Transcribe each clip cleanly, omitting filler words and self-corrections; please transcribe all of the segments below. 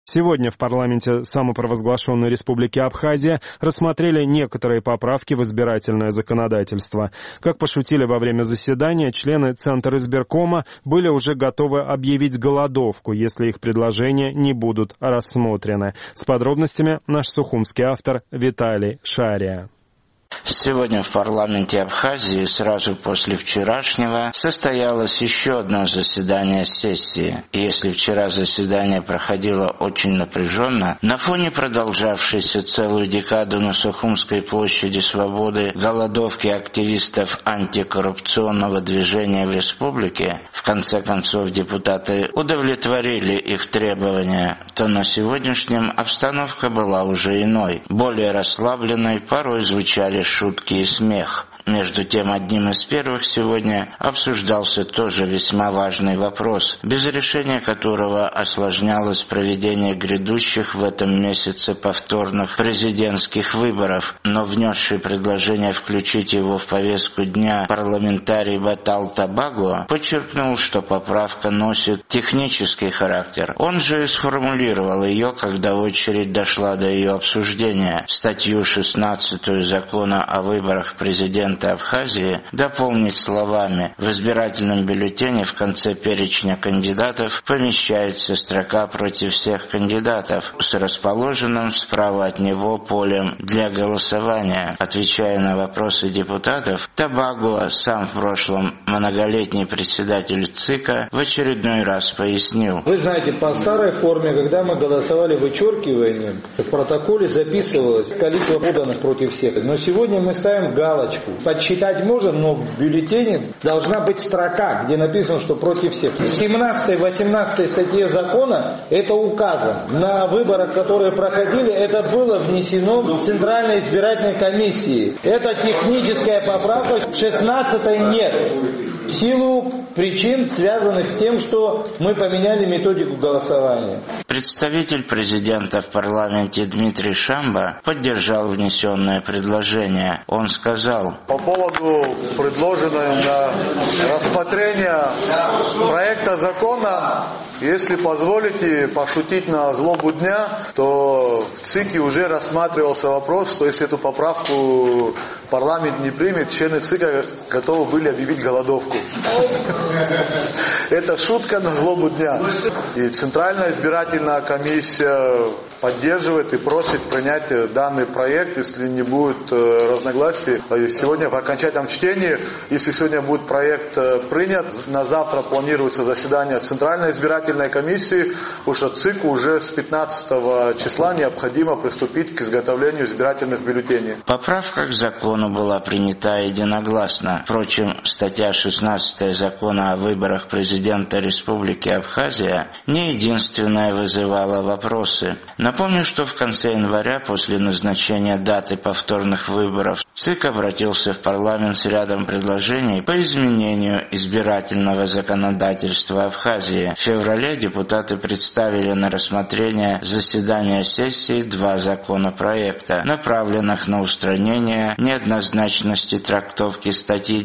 Сегодня в парламенте самопровозглашенной Республики Абхазия рассмотрели некоторые поправки в избирательное законодательство. Как пошутили во время заседания, члены Центризбиркома были уже готовы объявить голодовку, если их предложения не будут рассмотрены. С подробностями наш сухумский автор Виталий Шария. Сегодня в парламенте Абхазии сразу после вчерашнего состоялось еще одно заседание сессии. И если вчера заседание проходило очень напряженно, на фоне продолжавшейся целую декаду на Сухумской площади Свободы голодовки активистов антикоррупционного движения в республике, в конце концов депутаты удовлетворили их требования, то на сегодняшнем обстановка была уже иной, более расслабленной, порой звучали шутки и смех. Между тем, одним из первых сегодня обсуждался тоже весьма важный вопрос, без решения которого осложнялось проведение грядущих в этом месяце повторных президентских выборов. Но внесший предложение включить его в повестку дня парламентарий Батал Табаго подчеркнул, что поправка носит технический характер. Он же сформулировал ее, когда очередь дошла до ее обсуждения. Статью 16 закона о выборах президента Абхазии дополнить словами: в избирательном бюллетене в конце перечня кандидатов помещается строка против всех кандидатов с расположенным справа от него полем для голосования. Отвечая на вопросы депутатов, Табаго, сам в прошлом многолетний председатель ЦИКа, в очередной раз пояснил. Вы знаете, по старой форме, когда мы голосовали вычеркиванием, в протоколе записывалось количество поданных против всех. Но сегодня мы ставим галочку. Подсчитать можем, но в бюллетене должна быть строка, где написано, что против всех. В 17-18 статье закона это указано. На выборах, которые проходили, это было внесено в Центральной избирательной комиссии. Это техническая поправка, в 16-й нет. В силу причин, связанных с тем, что мы поменяли методику голосования. Представитель президента в парламенте Дмитрий Шамба поддержал внесенное предложение. Он сказал: по поводу предложенного на рассмотрение проекта закона, если позволите пошутить на злобу дня, то в ЦИКе уже рассматривался вопрос, что если эту поправку парламент не примет, члены ЦИКа готовы были объявить голодовку. Это шутка на злобу дня. И Центральная избирательная комиссия поддерживает и просит принять данный проект, если не будет разногласий. Сегодня в окончательном чтении, если сегодня будет проект принят, на завтра планируется заседание Центральной избирательной комиссии, потому что ЦИКу уже с 15 числа необходимо приступить к изготовлению избирательных бюллетеней. Поправка к закону была принята единогласно. Впрочем, статья 16 закона о выборах президента Республики Абхазия не единственная вызывала вопросы. Напомню, что в конце января, после назначения даты повторных выборов, ЦИК обратился в парламент с рядом предложений по изменению избирательного законодательства Абхазии. В феврале депутаты представили на рассмотрение заседания сессии два законопроекта, направленных на устранение неоднозначности трактовки статьи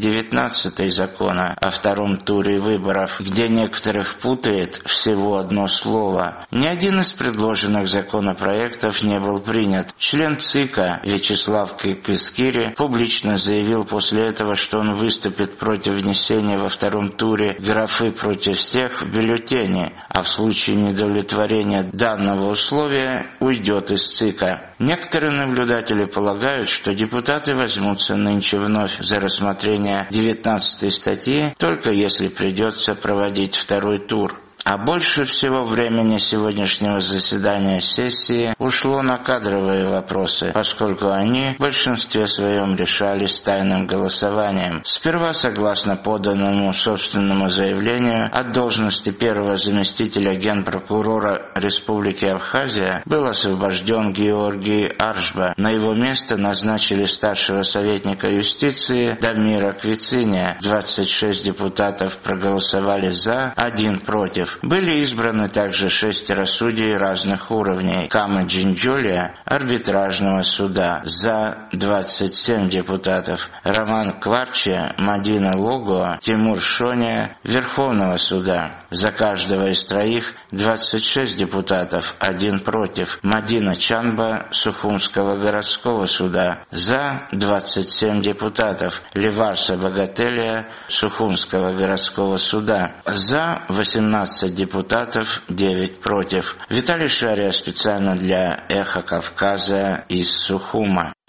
19 закона о втором туре выборов, где некоторых путает всего одно слово. Ни один из предложенных законопроектов не был принят. Член ЦИКа Вячеслав Кискири публично заявил после этого, что он выступит против внесения во втором туре графы «против всех» в бюллетене, а в случае недовлетворения данного условия уйдет из ЦИКа. Некоторые наблюдатели полагают, что депутаты возьмутся нынче вновь за рассмотрение 19 статьи, только если придется проводить второй тур. А больше всего времени сегодняшнего заседания сессии ушло на кадровые вопросы, поскольку они в большинстве своем решались тайным голосованием. Сперва, согласно поданному собственному заявлению, от должности первого заместителя генпрокурора Республики Абхазия был освобожден Георгий Аршба. На его место назначили старшего советника юстиции Дамира Квициния. 26 депутатов проголосовали за, 1 против. против. Были избраны также 6 судей разных уровней. Камы Джинджулия арбитражного суда, за 27 депутатов. Роман Кварчия, Мадина Логуа, Тимур Шония Верховного суда. За каждого из троих 26 депутатов, 1 против. Мадина Чанба Сухумского городского суда. За 27 депутатов. Леварса Богателия Сухумского городского суда. За 18 депутатов, 9 против. Виталий Шария специально для «Эхо Кавказа» из Сухума.